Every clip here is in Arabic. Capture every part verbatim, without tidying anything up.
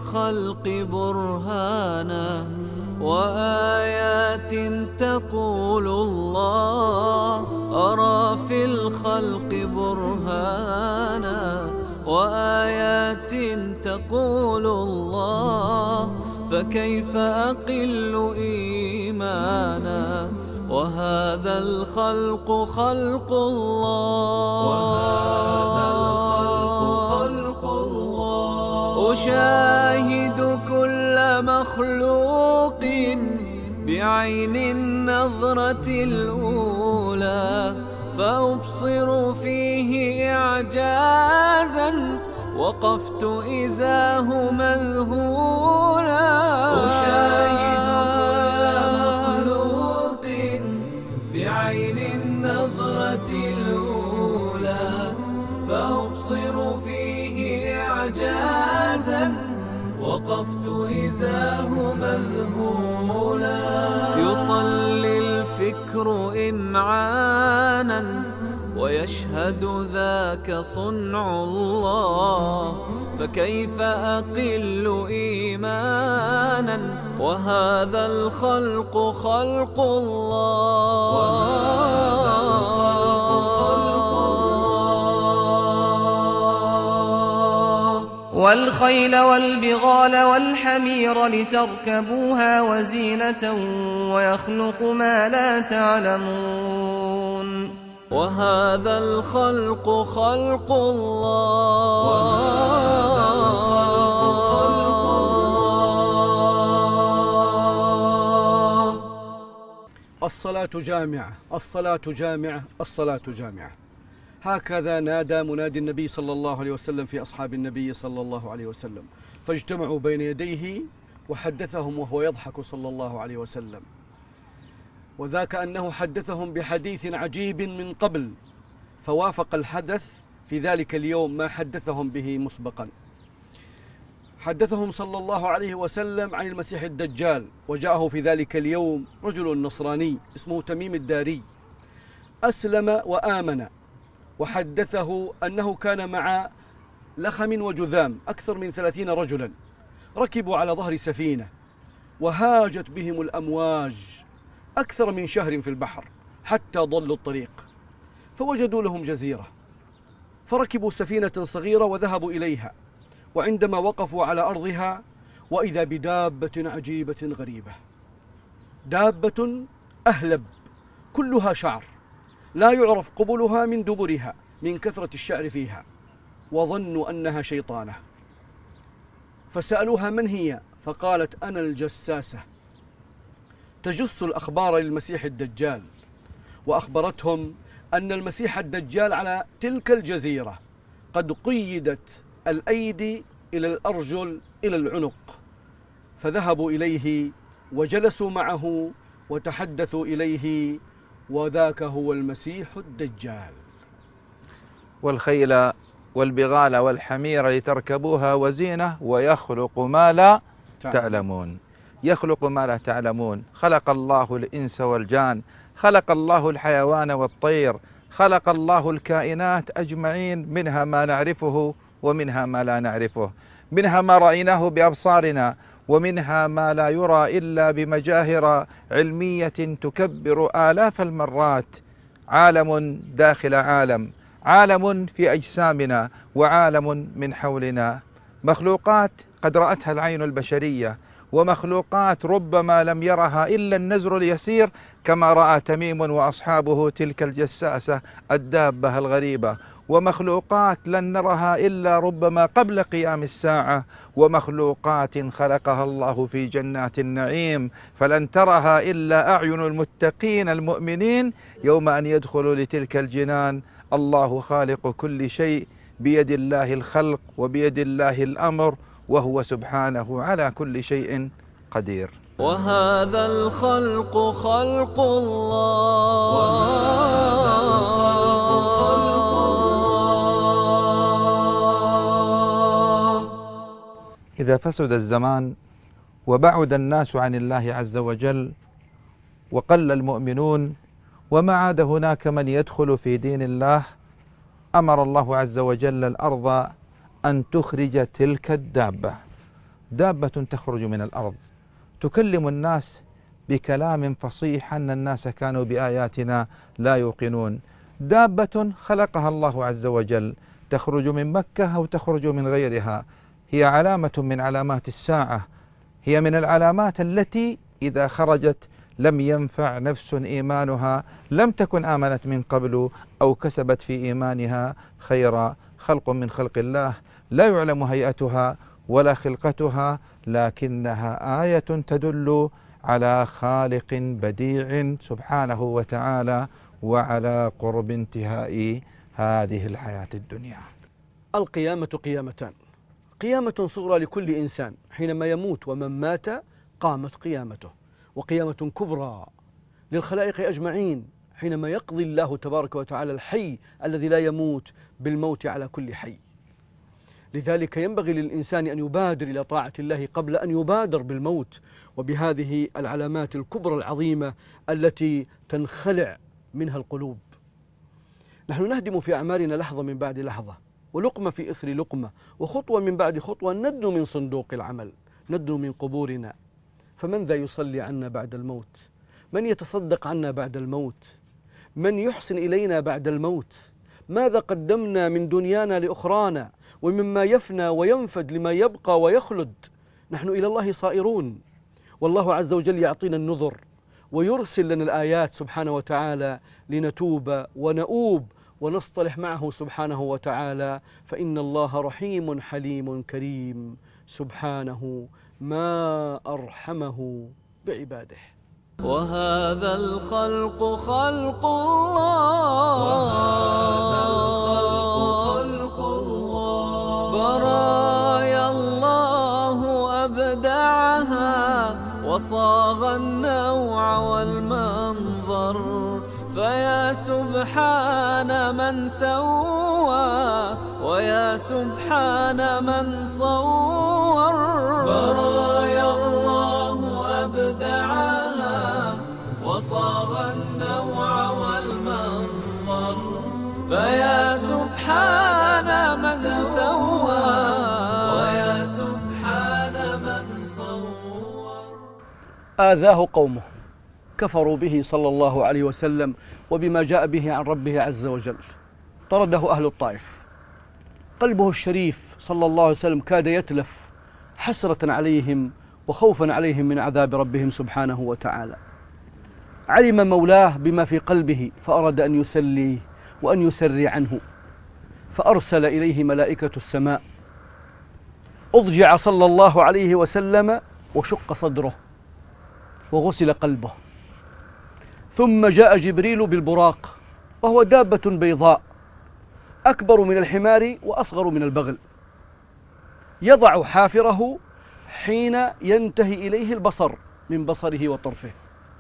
الخلق برهانا وآيات تقول الله أرى في الخلق برهانا وآيات تقول الله فكيف أقل إيمانا وهذا الخلق خلق الله وهذا الخلق خلق الله أشاهد كل مخلوق بعين النظرة الأولى فأبصر فيه إعجازا وقفت إذاه مذهولا أشاهد كل مخلوق بعين النظرة الأولى فأبصر فيه إعجازا وقفت إذاه مذهولا يصلي الفكر إمعانا ويشهد ذاك صنع الله فكيف أقل إيمانا وهذا الخلق خلق الله وهذا الخلق خلق الله والخيل والبغال والحمير لتركبوها وزينة ويخلق ما لا تعلمون وهذا الخلق خلق الله وهذا الخلق خلق الله الصلاة جامعة الصلاة جامعة الصلاة جامعة. هكذا نادى منادي النبي صلى الله عليه وسلم في أصحاب النبي صلى الله عليه وسلم فاجتمعوا بين يديه وحدثهم وهو يضحك صلى الله عليه وسلم، وذاك أنه حدثهم بحديث عجيب من قبل فوافق الحدث في ذلك اليوم ما حدثهم به مسبقا. حدثهم صلى الله عليه وسلم عن المسيح الدجال، وجاءه في ذلك اليوم رجل نصراني اسمه تميم الداري أسلم وآمن، وحدثه أنه كان مع لخم وجذام أكثر من ثلاثين رجلا ركبوا على ظهر سفينة وهاجت بهم الأمواج أكثر من شهر في البحر حتى ضلوا الطريق، فوجدوا لهم جزيرة فركبوا سفينة صغيرة وذهبوا إليها، وعندما وقفوا على أرضها وإذا بدابة عجيبة غريبة، دابة أهلب كلها شعر لا يعرف قبلها من دبرها من كثرة الشعر فيها، وظنوا أنها شيطانة فسألوها من هي؟ فقالت أنا الجساسة تجس الأخبار للمسيح الدجال، وأخبرتهم أن المسيح الدجال على تلك الجزيرة قد قيدت الأيدي إلى الأرجل إلى العنق، فذهبوا إليه وجلسوا معه وتحدثوا إليه، وذاك هو المسيح الدجال. والخيل والبغال والحمير لتركبوها وزينة ويخلق ما لا تعلمون. يخلق ما لا تعلمون. خلق الله الإنس والجان، خلق الله الحيوان والطير، خلق الله الكائنات أجمعين، منها ما نعرفه ومنها ما لا نعرفه، منها ما رأيناه بأبصارنا ومنها ما لا يرى إلا بمجاهر علمية تكبر آلاف المرات. عالم داخل عالم، عالم في أجسامنا وعالم من حولنا، مخلوقات قد رأتها العين البشرية، ومخلوقات ربما لم يرها إلا النزر اليسير كما رأى تميم وأصحابه تلك الجساسة الدابة الغريبة، ومخلوقات لن نرها إلا ربما قبل قيام الساعة، ومخلوقات خلقها الله في جنات النعيم فلن ترها إلا أعين المتقين المؤمنين يوم أن يدخلوا لتلك الجنان. الله خالق كل شيء، بيد الله الخلق وبيد الله الأمر، وهو سبحانه على كل شيء قدير. وهذا الخلق خلق الله وهذا الخلق خلق الله. إذا فسد الزمان وبعد الناس عن الله عز وجل وقل المؤمنون وما عاد هناك من يدخل في دين الله، أمر الله عز وجل الأرض أن تخرج تلك الدابة، دابة تخرج من الأرض تكلم الناس بكلام فصيح أن الناس كانوا بآياتنا لا يوقنون. دابة خلقها الله عز وجل تخرج من مكة أو تخرج من غيرها، هي علامة من علامات الساعة، هي من العلامات التي إذا خرجت لم ينفع نفس إيمانها لم تكن آمنت من قبل أو كسبت في إيمانها خيرا. خلق من خلق الله لا يعلم هيئتها ولا خلقتها، لكنها آية تدل على خالق بديع سبحانه وتعالى وعلى قرب انتهاء هذه الحياة الدنيا. القيامة قيامتان: قيامة صغرى لكل إنسان حينما يموت ومن مات قامت قيامته، وقيامة كبرى للخلائق أجمعين حينما يقضي الله تبارك وتعالى الحي الذي لا يموت بالموت على كل حي. لذلك ينبغي للإنسان أن يبادر إلى طاعة الله قبل أن يبادر بالموت، وبهذه العلامات الكبرى العظيمة التي تنخلع منها القلوب. نحن نهدم في أعمارنا لحظة من بعد لحظة، ولقمة في إثر لقمة، وخطوة من بعد خطوة، ندنو من صندوق العمل، ندنو من قبورنا. فمن ذا يصلي عنا بعد الموت؟ من يتصدق عنا بعد الموت؟ من يحسن إلينا بعد الموت؟ ماذا قدمنا من دنيانا لأخرانا، ومما يفنى وينفد لما يبقى ويخلد؟ نحن إلى الله صائرون، والله عز وجل يعطينا النذر ويرسل لنا الآيات سبحانه وتعالى لنتوب ونؤوب ونصطلح معه سبحانه وتعالى، فإن الله رحيم حليم كريم سبحانه ما أرحمه بعباده. وهذا الخلق خلق الله، وهذا الخلق خلق الله، برايا الله أبدعها وصاغ النوع والمنظر، فيا سبحان من سوى ويا سبحان من صور، برايا الله أبدعها وصاغ النوع والمنظر، فيا سبحان من سوى ويا سبحان من صور. آذاه قومه، كفروا به صلى الله عليه وسلم وبما جاء به عن ربه عز وجل، طرده أهل الطائف. قلبه الشريف صلى الله عليه وسلم كاد يتلف حسرة عليهم وخوفا عليهم من عذاب ربهم سبحانه وتعالى. علم مولاه بما في قلبه فأراد أن يسليه وأن يسري عنه، فأرسل إليه ملائكة السماء. أضجع صلى الله عليه وسلم وشق صدره وغسل قلبه، ثم جاء جبريل بالبراق، وهو دابة بيضاء أكبر من الحمار وأصغر من البغل، يضع حافره حين ينتهي إليه البصر من بصره وطرفه.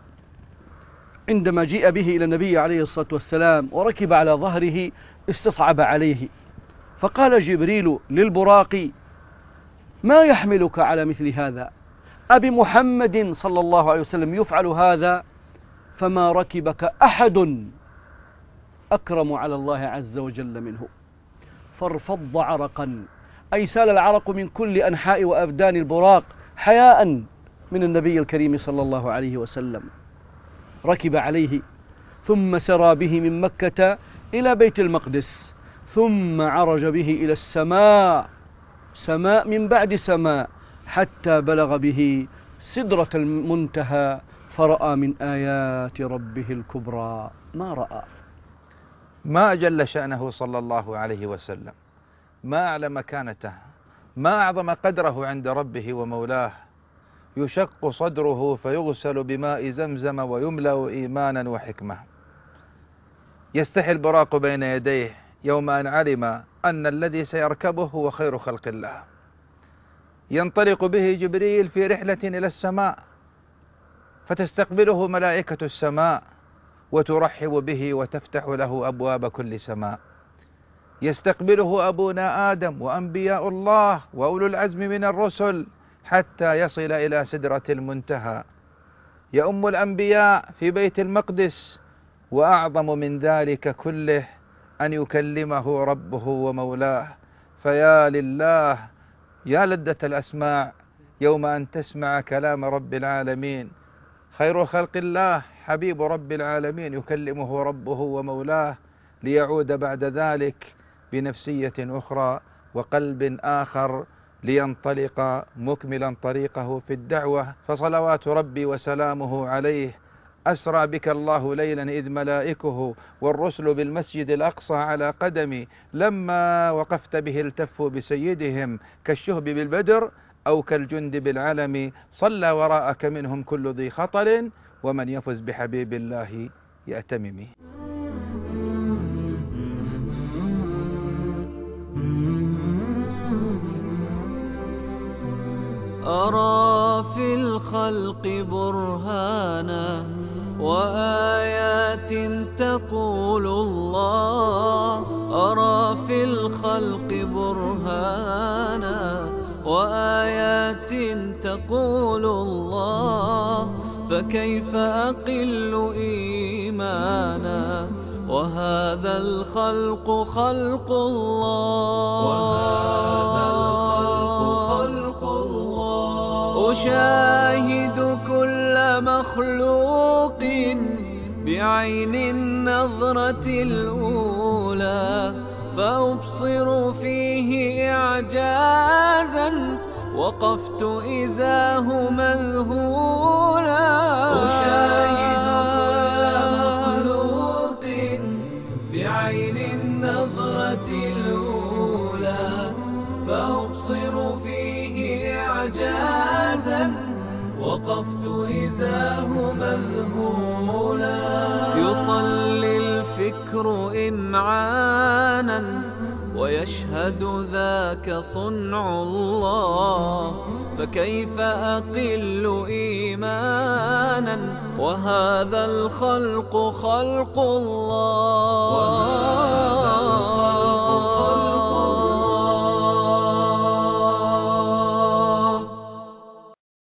عندما جيء به إلى النبي عليه الصلاة والسلام وركب على ظهره استصعب عليه، فقال جبريل للبراق: ما يحملك على مثل هذا؟ أبمحمد صلى الله عليه وسلم يفعل هذا؟ فما ركبك أحد أكرم على الله عز وجل منه. فارفض عرقا، أي سال العرق من كل أنحاء وأبدان البراق حياء من النبي الكريم صلى الله عليه وسلم. ركب عليه ثم سرى به من مكة إلى بيت المقدس، ثم عرج به إلى السماء، سماء من بعد سماء، حتى بلغ به سدرة المنتهى، فرأى من آيات ربه الكبرى ما رأى. ما أجل شأنه صلى الله عليه وسلم، ما أعلى مكانته، ما أعظم قدره عند ربه ومولاه. يشق صدره فيغسل بماء زمزم ويملأ إيمانا وحكمة. يستحي البراق بين يديه يوم أن علم أن الذي سيركبه هو خير خلق الله. ينطلق به جبريل في رحلة إلى السماء، فتستقبله ملائكة السماء وترحب به وتفتح له أبواب كل سماء. يستقبله أبونا آدم وأنبياء الله وأولو العزم من الرسل حتى يصل إلى سدرة المنتهى. يؤم الأنبياء في بيت المقدس، وأعظم من ذلك كله أن يكلمه ربه ومولاه. فيا لله، يا لذة الأسماع، يوم أن تسمع كلام رب العالمين. خير خلق الله حبيب رب العالمين يكلمه ربه ومولاه، ليعود بعد ذلك بنفسية أخرى وقلب آخر لينطلق مكملا طريقه في الدعوة. فصلوات ربي وسلامه عليه. أسرى بك الله ليلا إذ ملائكه والرسل بالمسجد الأقصى على قدمي، لما وقفت به التفوا بسيدهم كالشهب بالبدر أو كالجند بالعلم. صلى وراءك منهم كل ذي خطر، ومن يفز بحبيب الله يأتمم. أرى في الخلق برهانا وآيات تقول الله، أرى في الخلق برهانا وآيات تقول الله، فكيف أقل إيمانا وهذا الخلق خلق الله، وهذا الخلق خلق الله. أشاهد كل مخلوق بعين النظرة الأولى، فأبصر فيه إعجازا وقفت إذاه مذهولا. أشاهد كل مخلوق بعين النظرة الأولى، فأبصر فيه إعجازا وقفت إذاه مذهولا. يصلي الفكر إمعانا ويشهد ذاك صنع الله، فكيف أقل إيمانا وهذا الخلق خلق الله، وهذا